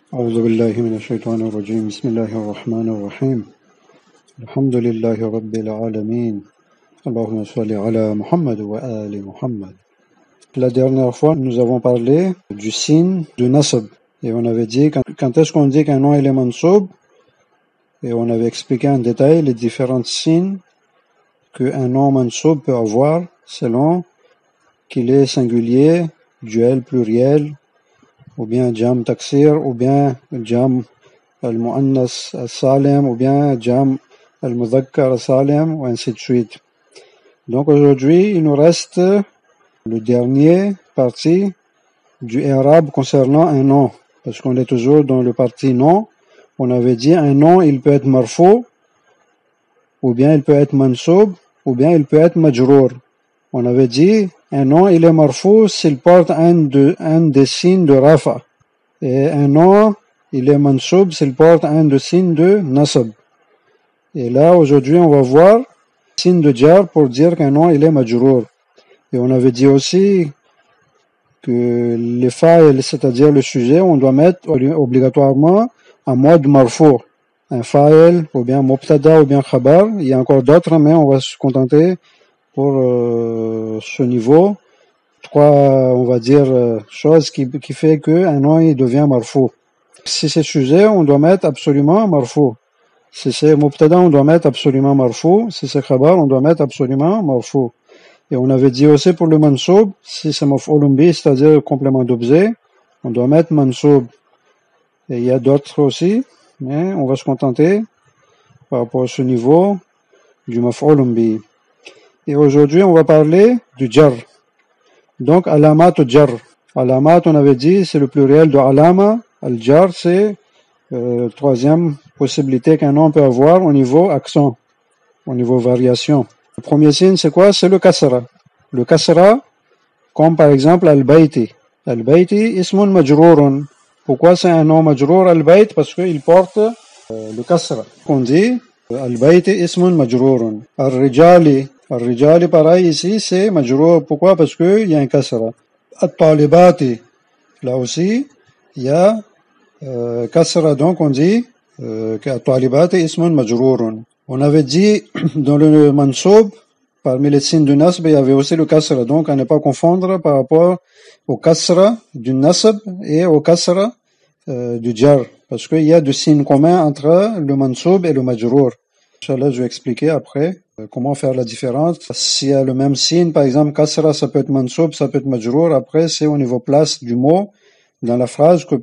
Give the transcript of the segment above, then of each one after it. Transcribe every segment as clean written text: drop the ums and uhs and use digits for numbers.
أعوذ بالله من الشيطان الرجيم بسم الله الرحمن الرحيم الحمد لله رب العالمين اللهم صل على Muhammad wa ali Muhammad. La dernière fois, nous avons parlé du signe de nasab et on avait dit quand est-ce qu'on dit qu'un nom il est mansoub et on avait expliqué en détail les différents signes qu'un nom mansoub peut avoir selon qu'il est singulier, duel, pluriel, ou bien jam taksir, ou bien jam al-mu'annas al-salim, ou bien jam al-mudhakkar al-salim, ou ainsi de suite. Donc aujourd'hui, il nous reste le dernier partie du i'rab concernant un nom, parce qu'on est toujours dans le parti nom. On avait dit un nom, il peut être marfou, ou bien il peut être mansoub, ou bien il peut être majrour. On avait dit un nom, il est marfou s'il porte un des signes de rafa. Et un nom, il est mansoub s'il porte un des signes de nasab. Et là, aujourd'hui, on va voir le signe de jar pour dire qu'un nom, il est majrour. Et on avait dit aussi que les fa'il, c'est-à-dire le sujet, on doit mettre obligatoirement en mode marfou. Un fa'il, ou bien mubtada, ou bien khabar. Il y a encore d'autres, mais on va se contenter pour ce niveau. Trois, on va dire, choses qui fait qu'un nom il devient marfou. Si c'est sujet, on doit mettre absolument marfou. Si c'est mubtada, on doit mettre absolument marfou. Si c'est khabar, on doit mettre absolument marfou. Et on avait dit aussi pour le mansoub, si c'est maf'oulun bi, c'est-à-dire le complément d'objet, on doit mettre mansoub. Et il y a d'autres aussi, mais on va se contenter par rapport à ce niveau du maf'oulun bi. Et aujourd'hui, on va parler du jar. Donc, alamat ou jar. Alamat, on avait dit, c'est le pluriel de alama. Al-jar, c'est troisième possibilité qu'un nom peut avoir au niveau accent, au niveau variation. Le premier signe, c'est quoi? C'est le kasra. Le kasra, comme par exemple al-bayti. Al-bayti, ismun majrourun. Pourquoi c'est un nom majrour al-bayt? Parce qu'il porte le kasra. On dit, al-bayti ismun majrourun. Al-rijali. Al-rijali, pareil, ici, c'est majrour. Pourquoi? Parce qu'il y a un kasra. Al-talibati. Là aussi, il y a kasra. Donc, on dit que al-talibati ismun majrourun. On avait dit dans le mansoub, parmi les signes du nasb, il y avait aussi le kasra. Donc, à ne pas confondre par rapport au kasra du nasb et au kasra du jar. Parce qu'il y a deux signes communs entre le mansoub et le majrour. Inch'Allah, je vais expliquer après comment faire la différence. S'il y a le même signe, par exemple, kasra, ça peut être mansoub, ça peut être majrour. Après, c'est au niveau place du mot dans la phrase que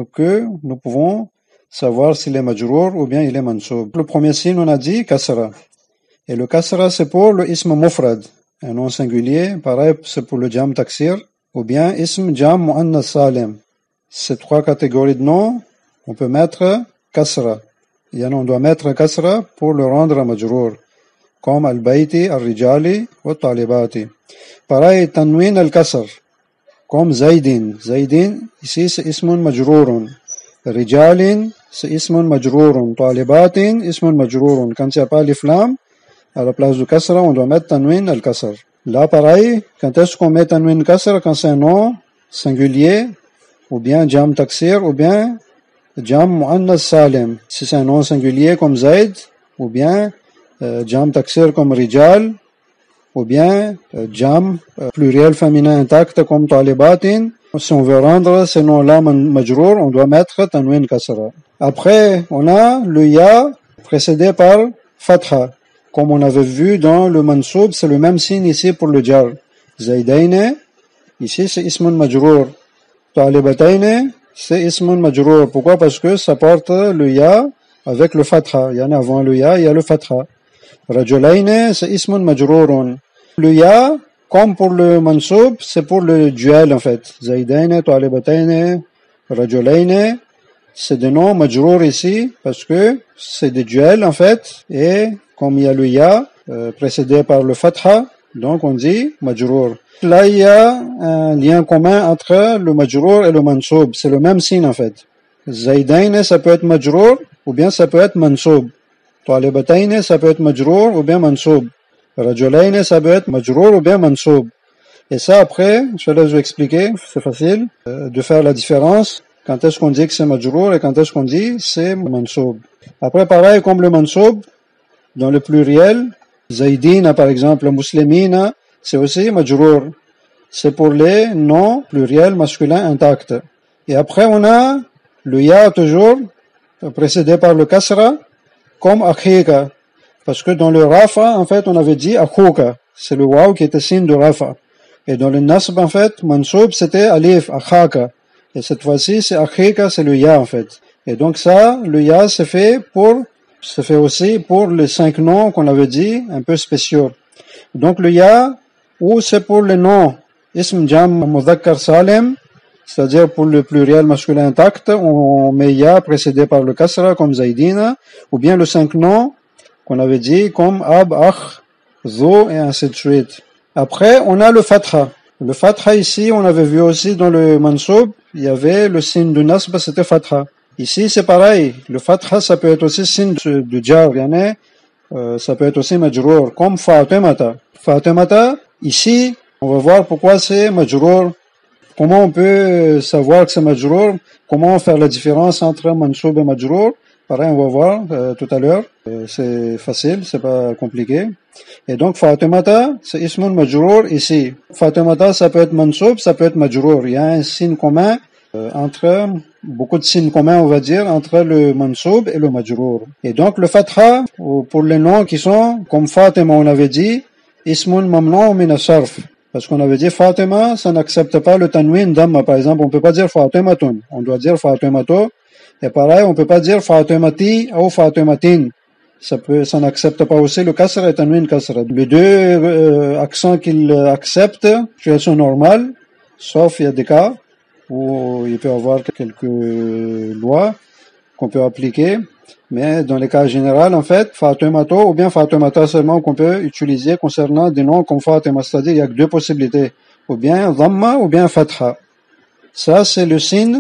nous pouvons savoir s'il est majrour ou bien il est mansoub. Le premier signe, on a dit kasra. Et le kasra, c'est pour le ism mufrad, un nom singulier. Pareil, c'est pour le jam taksir ou bien ism jam mu'annas salim. Ces trois catégories de noms, on peut mettre kasra. Et on doit mettre kasra pour le rendre majrour, comme al-bayti, al-rijali ou al-talibati. Pareil, tanwin al-kasr, comme zaydin. Zaydin, ici c'est ismun majrourun. Rijalin, c'est ismun majrourun. Talibatin, ismun majrourun. Quand il n'y a pas l'iflam, à la place du kasra, on doit mettre tanwin al-kasr. Là, pareil, quand est-ce qu'on met tanwin al-kasr? Quand c'est un nom singulier, ou bien jam taksir, ou bien jam mu'annas salim. Si c'est un nom singulier comme Zayd, ou bien jam taksir comme rijal, ou bien jam pluriel féminin intact comme talibatin. Si on veut rendre ces noms-là majrour, on doit mettre tanwin kasra. Après, on a le ya précédé par fatha. Comme on avait vu dans le mansoub, c'est le même signe ici pour le jar. Zaydayne, ici c'est ismun majrour. Talibatayne, c'est ismun majrour. Pourquoi? Parce que ça porte le ya avec le fatha. Il y en a avant le ya, il y a le fatha. Rajulayne, c'est ismun majrourun. Le ya, comme pour le mansoub, c'est pour le duel en fait. Zaydayne, Talibatayne, Rajulayne, c'est des noms majrour ici parce que c'est des duels en fait. Et comme il y a le ya précédé par le fatha, donc on dit majrour. Là, il y a un lien commun entre le majrour et le mansoub. C'est le même signe en fait. Zaydayne, ça peut être majrour ou bien ça peut être mansoub. Talibatayne, ça peut être majrour ou bien mansoub. Rajulayne, ça peut être majrour ou bien mansoub. Et ça après, je vais expliquer, c'est facile de faire la différence quand est-ce qu'on dit que c'est majrour et quand est-ce qu'on dit c'est mansoub. Après, pareil, comme le mansoub, dans le pluriel, zaydina par exemple, muslimina, c'est aussi majrour. C'est pour les noms pluriels masculins intacts. Et après, on a le ya toujours, précédé par le kasra, comme akhika. Parce que dans le rafa, en fait, on avait dit akhuka. C'est le waw qui était signe de rafa. Et dans le nasb, en fait, mansoub, c'était alif, akhaka. Et cette fois-ci, c'est akhika, c'est le ya, en fait. Et donc ça, le ya, c'est fait aussi pour les 5 noms qu'on avait dit, un peu spéciaux. Donc le ya, ou c'est pour les noms, ism jam mudhakkar salim, c'est-à-dire pour le pluriel masculin intact, on met ya précédé par le kasra, comme zaydina, ou bien le 5 noms, qu'on avait dit, comme ab, akh, zo, et ainsi de suite. Après, on a le fatha. Le fatha ici, on avait vu aussi dans le mansoub, il y avait le signe de nasb, c'était fatha. Ici, c'est pareil. Le fatha, ça peut être aussi signe de jar, ça peut être aussi majrour, comme fatimata. Fatimata, ici, on va voir pourquoi c'est majrour. Comment on peut savoir que c'est majrour? Comment faire la différence entre mansoub et majrour? Pareil, on va voir tout à l'heure. C'est facile, c'est pas compliqué. Et donc, Fatimata, c'est ismun majrour ici. Fatimata, ça peut être mansoub, ça peut être majrour. Il y a un signe commun beaucoup de signes communs, on va dire, entre le mansoub et le majrour. Et donc, le fatha, pour les noms qui sont, comme Fatima, on avait dit, ismun mamnou min as-sarf. Parce qu'on avait dit Fatima, ça n'accepte pas le tanwin damma. Par exemple, on peut pas dire Fatimatun. On doit dire Fatimato. Et pareil, on peut pas dire Fatimati ou Fatimatin. Ça n'accepte pas aussi le kasra et tanwin kasra. Les deux accents qu'il accepte, situation normale, sauf il y a des cas où il peut y avoir quelques lois qu'on peut appliquer. Mais dans les cas généraux, en fait, Fatimato ou bien Fatimata seulement qu'on peut utiliser concernant des noms comme Fatima. C'est-à-dire, il y a que deux possibilités. Ou bien Dhamma ou bien Fatha. Ça, c'est le signe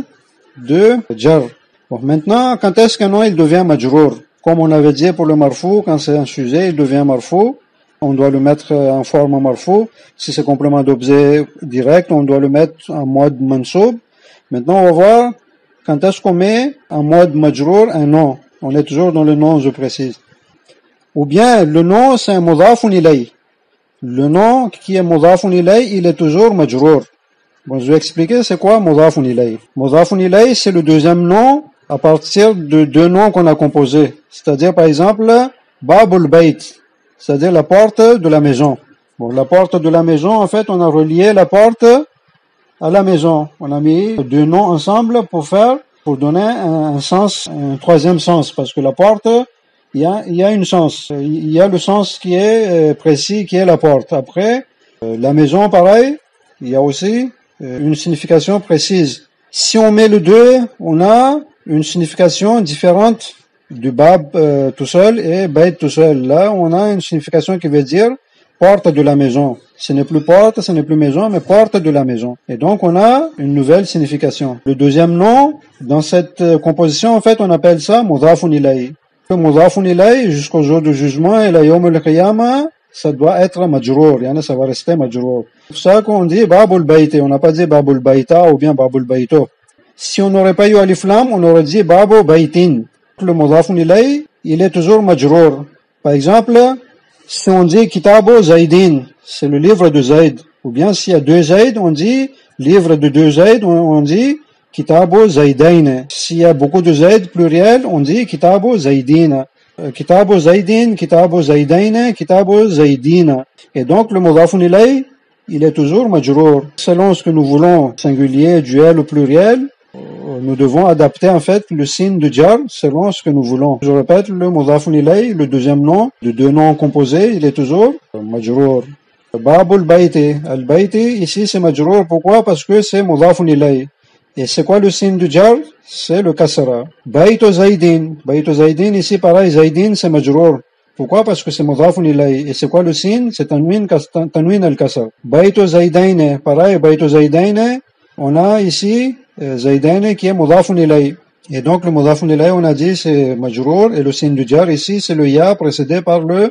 de jar. Bon, maintenant, quand est-ce qu'un nom il devient majrour? Comme on avait dit pour le marfou, quand c'est un sujet, il devient marfou. On doit le mettre en forme marfou. Si c'est complément d'objet direct, on doit le mettre en mode mansoub. Maintenant, on va voir quand est-ce qu'on met en mode majrour un nom. On est toujours dans le nom, je précise. Ou bien, le nom, c'est un mudhafun ilay. Le nom qui est mudhafun ilay, il est toujours majrour. Bon, je vais expliquer c'est quoi mudhafun ilay. Mudhafun ilay, c'est le deuxième nom à partir de deux noms qu'on a composés. C'est-à-dire, par exemple, Babul Bayt, c'est-à-dire la porte de la maison. Bon, la porte de la maison, en fait, on a relié la porte à la maison. On a mis deux noms ensemble pour donner un sens, un troisième sens, parce que la porte, il y a une sens. Il y a le sens qui est précis, qui est la porte. Après, la maison, pareil, il y a aussi une signification précise. Si on met le deux, on a une signification différente du bab tout seul et bayt tout seul. Là, on a une signification qui veut dire porte de la maison. Ce n'est plus porte, ce n'est plus maison, mais porte de la maison. Et donc, on a une nouvelle signification. Le deuxième nom, dans cette composition, en fait, on appelle ça mudhafun ilay. Le mudhafun ilay, jusqu'au jour du jugement, et la yawm al-qiyamah, ça doit être majrour, ça va rester majrour. C'est pour ça qu'on dit babul bayti, on n'a pas dit babul bayta ou bien babul bayto. Si on n'aurait pas eu alif lam, on aurait dit babu baytin. Le mudhafun ilay, il est toujours majrour. Par exemple, si on dit Kitabu Zaydin, c'est le livre de Zayd. Ou bien s'il y a deux Zayd, on dit livre de deux Zayd, on dit Kitabu Zaydain. S'il y a beaucoup de Zayd pluriel, on dit Kitabu Zaydina. Kitabu Zaydin, Kitabu Zaydain, Kitabu Zaydina. Et donc le mudhafun ilay, il est toujours majrour. Selon ce que nous voulons, singulier, duel ou pluriel, nous devons adapter en fait le signe de jar selon ce que nous voulons. Je répète, le mudhafun ilay, le deuxième nom, de deux noms composés, il est toujours majrour. Babul bayti. Al-bayti, ici c'est majrour. Pourquoi? Parce que c'est mudhafun ilay. Et c'est quoi le signe de jar? C'est le kasra. Baytu zaydin. Baytu zaydin, ici pareil, zaydin c'est majrour. Pourquoi? Parce que c'est mudhafun ilay. Et c'est quoi le signe? C'est tanwin al-kasr. Baytu zaydain, pareil, baytu zaydain, on a ici Zaydain qui est mudhafun ilay. Et donc le mudhafun ilay, on a dit c'est majrour et le signe du jar ici c'est le ya précédé par le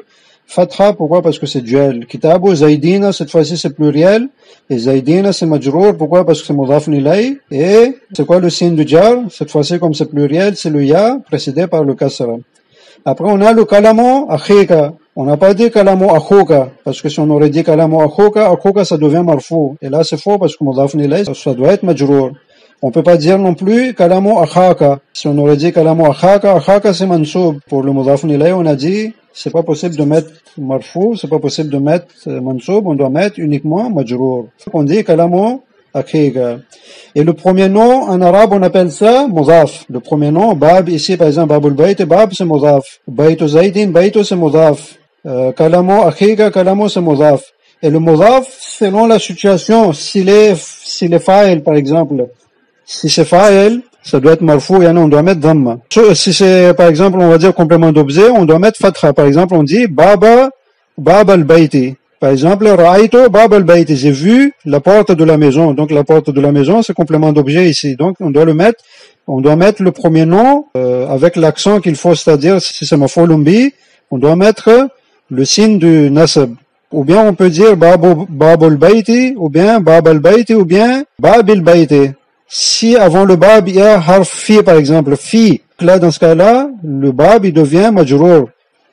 Fatha, pourquoi? Parce que c'est duel. Kitabu Zaydina, cette fois-ci c'est pluriel. Et Zaydina c'est majrour, pourquoi? Parce que c'est mudaf ilay. Et c'est quoi le signe du jar? Cette fois-ci, comme c'est pluriel, c'est le ya, précédé par le kasra. Après, on a le kalamu akhika. On n'a pas dit kalamu akhuka, parce que si on aurait dit kalamu akhuka ça devient marfou. Et là, c'est faux, parce que mudaf ilay, ça doit être majrour. On peut pas dire non plus kalamu akhaka. Si on aurait dit kalamu akhaka c'est mansoub. Pour le mudaf ilay, on a dit c'est pas possible de mettre marfou, c'est pas possible de mettre mansoub, on doit mettre uniquement majrour. On dit kalamu akhika. Et le premier nom en arabe on appelle ça mudaf. Le premier nom, bab ici par exemple babul bayt, bab c'est mudaf. Baytu zaydin, baytu c'est mudaf. Kalamu akhika, kalamu c'est mudaf. Et le mudaf selon la situation, s'il est fa'il par exemple, si c'est fa'il, ça doit être marfou, on doit mettre dhamma. Si c'est, par exemple, on va dire complément d'objet, on doit mettre fatha. Par exemple, on dit bab al-bayti. Par exemple, ra'aytu bab al-bayti. J'ai vu la porte de la maison. Donc, la porte de la maison, c'est complément d'objet ici. Donc, on doit mettre le premier nom, avec l'accent qu'il faut, c'est-à-dire, si c'est maf'ulun bi, on doit mettre le signe du nasab. Ou bien, on peut dire bab al-bayti, ou bien bab al-bayti, ou bien bab al-bayti. Si avant le bab il y a harf fi par exemple, fi, là dans ce cas-là, le bab il devient majrour.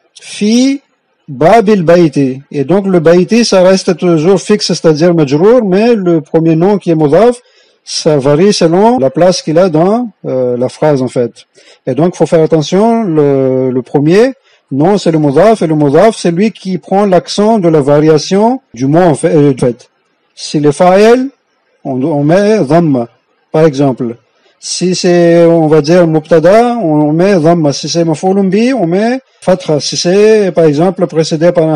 Fi bab il bayti. Et donc le bayti ça reste toujours fixe, c'est-à-dire majrour, mais le premier nom qui est mudaf, ça varie selon la place qu'il a dans la phrase en fait. Et donc il faut faire attention, le premier nom c'est le mudaf, et le mudaf c'est lui qui prend l'accent de la variation du mot en fait. Si le fa'il, on met dhamma. Par exemple, si c'est, on va dire, mubtada, on met dhamma. Si c'est maf'ulun bi, on met fatha. Si c'est, par exemple, précédé par un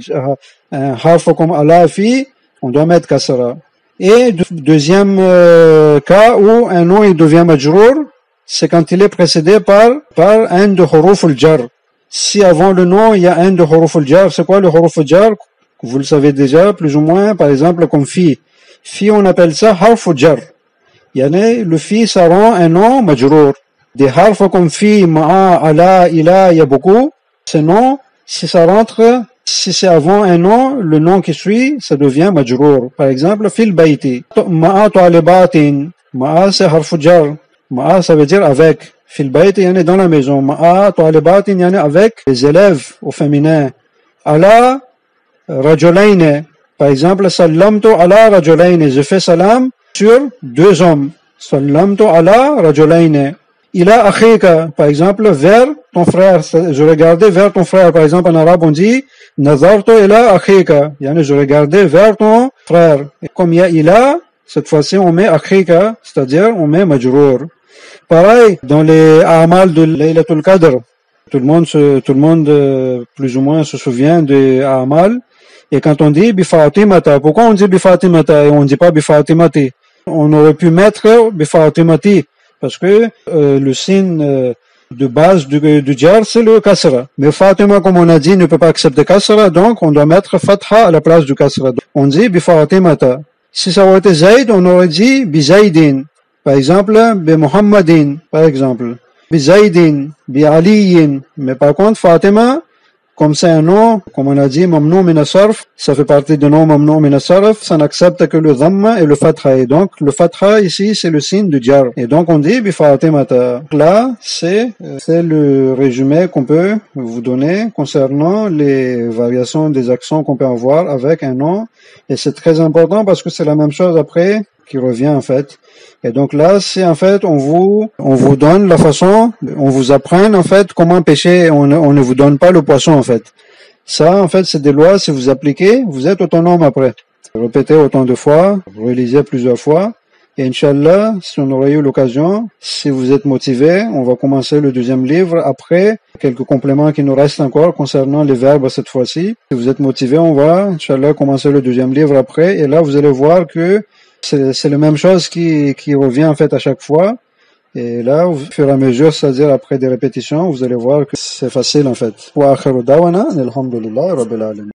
harf comme ala fi, on doit mettre kasra. Et deuxième cas où un nom il devient majrour, c'est quand il est précédé par un de huruf al-jar. Si avant le nom, il y a un de huruf al-jar, c'est quoi le huruf al-jar? Vous le savez déjà, plus ou moins, par exemple, comme fi. Fi, on appelle ça harf al-jar. Le fi, ça rend un nom majrour. Des harfs comme fi, ma'a, ala, ila, il y a beaucoup. Ces noms, si c'est avant un nom, le nom qui suit, ça devient majrour. Par exemple, fil bayti. Ma'a talibatin. Ma'a, c'est harf jar. Ma'a, ça veut dire avec. Fil bayti, dans la maison. Ma'a talibatin, avec les élèves au féminin. Ala, rajulayne. Par exemple, sallamtu ala rajulayne. Je fais salam sur deux hommes. Sallamtu ala rajulayni. Ila akhika, par exemple, vers ton frère. Je regardais vers ton frère. Par exemple, en arabe, on dit nazartu ila akhika. Je regardais vers ton frère. Et comme il y a ila, cette fois-ci, on met akhika, c'est-à-dire on met majrour. Pareil, dans les a'mal de Laylatul Qadr, tout le monde plus ou moins se souvient des a'mal. Et quand on dit bifatimata, pourquoi on dit bifatimata et on ne dit pas bifatimati? On aurait pu mettre bifatimati, parce que le signe de base du jar c'est le kasra. Mais Fatima, comme on a dit, ne peut pas accepter kasra, donc on doit mettre fatha à la place du kasra. On dit bifatimata. Si ça aurait été Zayd, on aurait dit bizaydin. Par exemple, bimuhammadin, par exemple. Bizaydin, bialiyin. Mais par contre, Fatima, comme c'est un nom, comme on a dit, mamnou min as-sarf, ça fait partie du nom mamnou min as-sarf, ça n'accepte que le dhamma et le fatha. Et donc, le fatha ici, c'est le signe du jar. Et donc, on dit bifatimata. Là, c'est le résumé qu'on peut vous donner concernant les variations des accents qu'on peut avoir avec un nom. Et c'est très important parce que c'est la même chose après qui revient en fait. Et donc là, c'est en fait, on vous donne la façon, on vous apprend en fait comment pêcher, on ne vous donne pas le poisson en fait. Ça, en fait, c'est des lois, si vous appliquez, vous êtes autonome après. Répétez autant de fois, relisez plusieurs fois, et Inch'Allah, si on aurait eu l'occasion, si vous êtes motivé, on va commencer le deuxième livre après, quelques compléments qui nous restent encore concernant les verbes cette fois-ci. Si vous êtes motivé, on va, Inch'Allah, commencer le deuxième livre après, et là, vous allez voir que c'est la même chose qui revient en fait à chaque fois. Et là, au fur et à mesure, c'est-à-dire après des répétitions, vous allez voir que c'est facile en fait. Wa akhiru dawana, alhamdulillahi rabbil alamin.